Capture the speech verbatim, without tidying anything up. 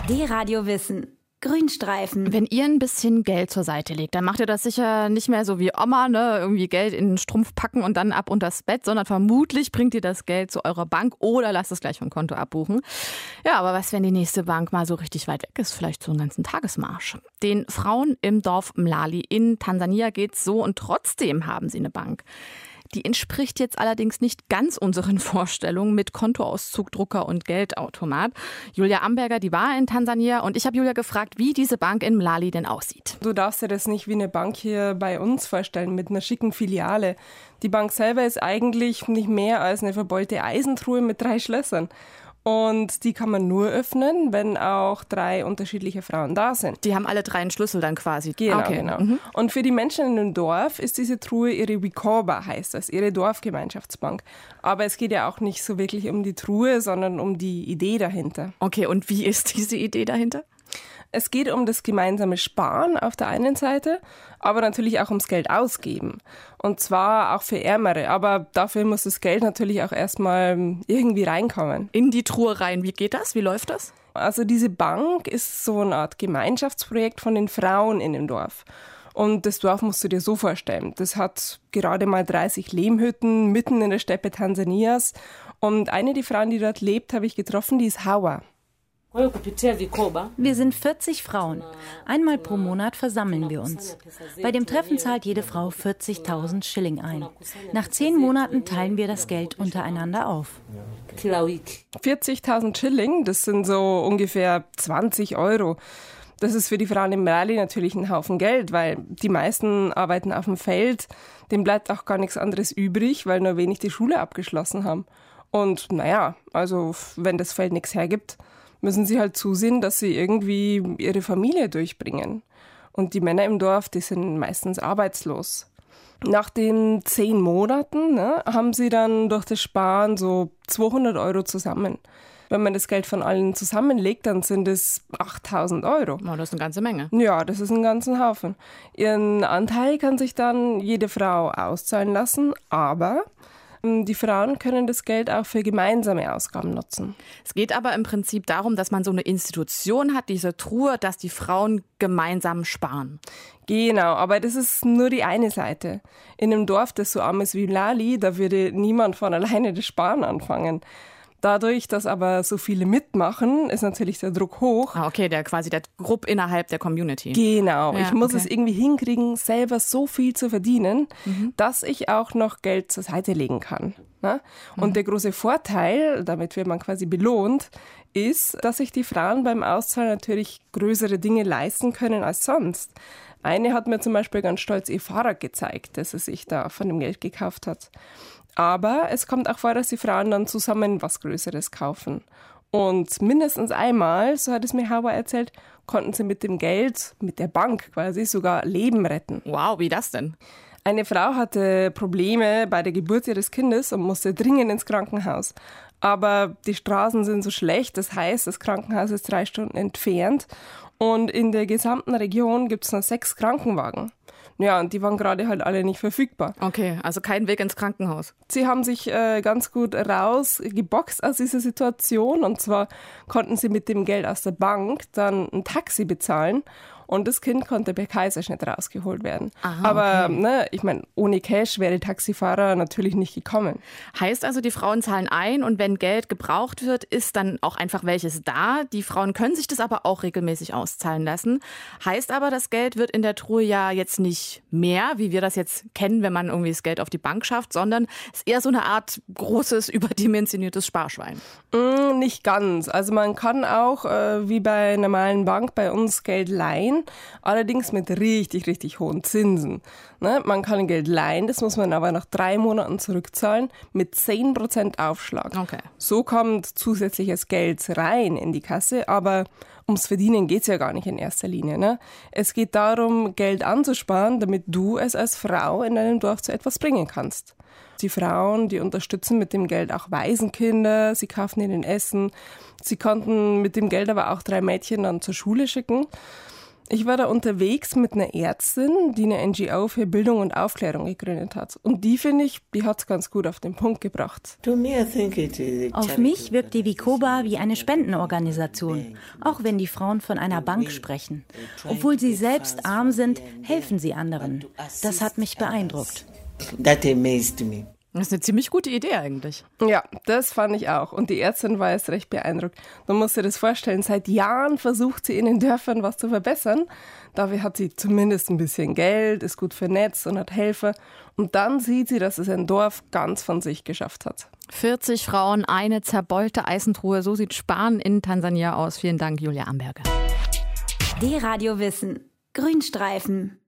D-Radio Wissen. Grünstreifen. Wenn ihr ein bisschen Geld zur Seite legt, dann macht ihr das sicher nicht mehr so wie Oma, ne? Irgendwie Geld in den Strumpf packen und dann ab unters Bett, sondern vermutlich bringt ihr das Geld zu eurer Bank oder lasst es gleich vom Konto abbuchen. Ja, aber was, wenn die nächste Bank mal so richtig weit weg ist? Vielleicht so einen ganzen Tagesmarsch. Den Frauen im Dorf Mlali in Tansania geht's so und trotzdem haben sie eine Bank. Die entspricht jetzt allerdings nicht ganz unseren Vorstellungen mit Kontoauszug, Drucker und Geldautomat. Julia Amberger, die war in Tansania und ich habe Julia gefragt, wie diese Bank in Mlali denn aussieht. Du darfst dir das nicht wie eine Bank hier bei uns vorstellen mit einer schicken Filiale. Die Bank selber ist eigentlich nicht mehr als eine verbeulte Eisentruhe mit drei Schlössern. Und die kann man nur öffnen, wenn auch drei unterschiedliche Frauen da sind. Die haben alle drei einen Schlüssel dann quasi? Genau, okay. genau. Mhm. Und für die Menschen in dem Dorf ist diese Truhe ihre Wikoba, heißt das, ihre Dorfgemeinschaftsbank. Aber es geht ja auch nicht so wirklich um die Truhe, sondern um die Idee dahinter. Okay, und wie ist diese Idee dahinter? Es geht um das gemeinsame Sparen auf der einen Seite, aber natürlich auch ums Geld ausgeben. Und zwar auch für Ärmere. Aber dafür muss das Geld natürlich auch erstmal irgendwie reinkommen. In die Truhe rein. Wie geht das? Wie läuft das? Also diese Bank ist so eine Art Gemeinschaftsprojekt von den Frauen in dem Dorf. Und das Dorf musst du dir so vorstellen. Das hat gerade mal dreißig Lehmhütten mitten in der Steppe Tansanias. Und eine der Frauen, die dort lebt, habe ich getroffen, die ist Hawa. Wir sind vierzig Frauen. Einmal pro Monat versammeln wir uns. Bei dem Treffen zahlt jede Frau vierzigtausend Schilling ein. Nach zehn Monaten teilen wir das Geld untereinander auf. vierzigtausend Schilling, das sind so ungefähr zwanzig Euro. Das ist für die Frauen in Mlali natürlich ein Haufen Geld, weil die meisten arbeiten auf dem Feld. Denen bleibt auch gar nichts anderes übrig, weil nur wenig die Schule abgeschlossen haben. Und naja, also wenn das Feld nichts hergibt, müssen sie halt zusehen, dass sie irgendwie ihre Familie durchbringen. Und die Männer im Dorf, die sind meistens arbeitslos. Nach den zehn Monaten ne, haben sie dann durch das Sparen so zweihundert Euro zusammen. Wenn man das Geld von allen zusammenlegt, dann sind es achttausend Euro. Oh, das ist eine ganze Menge. Ja, das ist ein ganzen Haufen. Ihren Anteil kann sich dann jede Frau auszahlen lassen, aber die Frauen können das Geld auch für gemeinsame Ausgaben nutzen. Es geht aber im Prinzip darum, dass man so eine Institution hat, diese Truhe, dass die Frauen gemeinsam sparen. Genau, aber das ist nur die eine Seite. In einem Dorf, das so arm ist wie Mlali, da würde niemand von alleine das Sparen anfangen. Dadurch, dass aber so viele mitmachen, ist natürlich der Druck hoch. Ah, okay, der quasi der Grupp innerhalb der Community. Genau, ja, ich muss okay. es irgendwie hinkriegen, selber so viel zu verdienen, mhm. dass ich auch noch Geld zur Seite legen kann. Ne? Und mhm. der große Vorteil, damit wird man quasi belohnt, ist, dass sich die Frauen beim Auszahlen natürlich größere Dinge leisten können als sonst. Eine hat mir zum Beispiel ganz stolz ihr Fahrrad gezeigt, das sie sich da von dem Geld gekauft hat. Aber es kommt auch vor, dass die Frauen dann zusammen was Größeres kaufen. Und mindestens einmal, so hat es mir Hawa erzählt, konnten sie mit dem Geld, mit der Bank quasi, sogar Leben retten. Wow, wie das denn? Eine Frau hatte Probleme bei der Geburt ihres Kindes und musste dringend ins Krankenhaus. Aber die Straßen sind so schlecht, das heißt, das Krankenhaus ist drei Stunden entfernt. Und in der gesamten Region gibt es nur sechs Krankenwagen. Ja, und die waren gerade halt alle nicht verfügbar. Okay, also kein Weg ins Krankenhaus. Sie haben sich äh, ganz gut rausgeboxt aus dieser Situation. Und zwar konnten sie mit dem Geld aus der Bank dann ein Taxi bezahlen. Und das Kind konnte per Kaiserschnitt rausgeholt werden. Aha, aber okay. ne, ich meine, ohne Cash wäre der Taxifahrer natürlich nicht gekommen. Heißt also, die Frauen zahlen ein und wenn Geld gebraucht wird, ist dann auch einfach welches da. Die Frauen können sich das aber auch regelmäßig auszahlen lassen. Heißt aber, das Geld wird in der Truhe ja jetzt nicht mehr, wie wir das jetzt kennen, wenn man irgendwie das Geld auf die Bank schafft, sondern ist eher so eine Art großes, überdimensioniertes Sparschwein. Mm, nicht ganz. Also man kann auch, äh, wie bei einer normalen Bank, bei uns Geld leihen. Allerdings mit richtig, richtig hohen Zinsen. Ne? Man kann Geld leihen, das muss man aber nach drei Monaten zurückzahlen mit zehn Prozent Aufschlag. Okay. So kommt zusätzliches Geld rein in die Kasse, aber ums Verdienen geht es ja gar nicht in erster Linie. Ne? Es geht darum, Geld anzusparen, damit du es als Frau in deinem Dorf zu etwas bringen kannst. Die Frauen, die unterstützen mit dem Geld auch Waisenkinder, sie kaufen ihnen Essen. Sie konnten mit dem Geld aber auch drei Mädchen dann zur Schule schicken. Ich war da unterwegs mit einer Ärztin, die eine N G O für Bildung und Aufklärung gegründet hat. Und die, finde ich, die hat es ganz gut auf den Punkt gebracht. Auf mich wirkt die Vikoba wie eine Spendenorganisation, auch wenn die Frauen von einer Bank sprechen. Obwohl sie selbst arm sind, helfen sie anderen. Das hat mich beeindruckt. Das ist eine ziemlich gute Idee eigentlich. Ja, das fand ich auch. Und die Ärztin war jetzt recht beeindruckt. Du musst dir das vorstellen, seit Jahren versucht sie in den Dörfern was zu verbessern. Dafür hat sie zumindest ein bisschen Geld, ist gut vernetzt und hat Helfer. Und dann sieht sie, dass es ein Dorf ganz von sich geschafft hat. vierzig Frauen, eine zerbeulte Eisentruhe. So sieht Sparen in Tansania aus. Vielen Dank, Julia Amberger. D-Radio Wissen. Grünstreifen.